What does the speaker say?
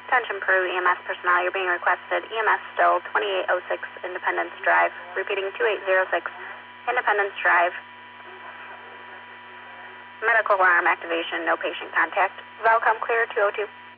Attention Peru EMS personnel, you're being requested. EMS still 2806 Independence Drive. Repeating 2806 Independence Drive. Medical alarm activation, no patient contact. Velcom clear 202.